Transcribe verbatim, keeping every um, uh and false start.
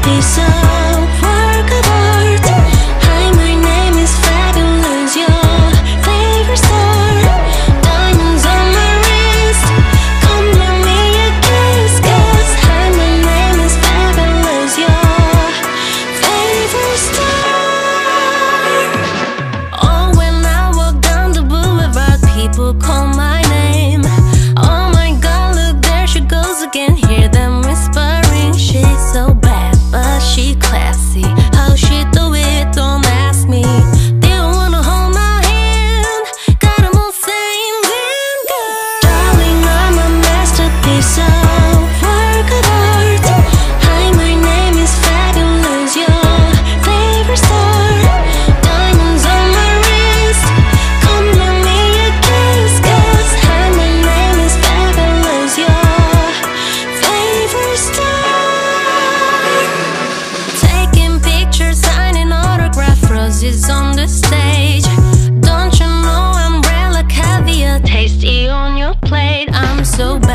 masterpiece, a work of art. Hi, my name is fabulous, your favorite star. Diamonds on my wrist, come let me a kiss. 'Cause hi, my name is fabulous, your favorite star. Oh, when I walk down the boulevard, people call my name. Oh my God, look, there she goes again. Hear them whispering, she's so bad, but she classy. How she do it, don't ask me. They don't wanna hold my hand, got 'em all saying, damn girl. Darling, I'm a masterpiece, a work of art. Hi, my name is fabulous, your favorite star. Diamonds on my wrist, come let me a kiss. 'Cause hi, my name is fabulous, your favorite star. Taking pictures, signing autograph, roses on the stage. Don't you know I'm rare like caviar, tasty on your plate? I'm so bad.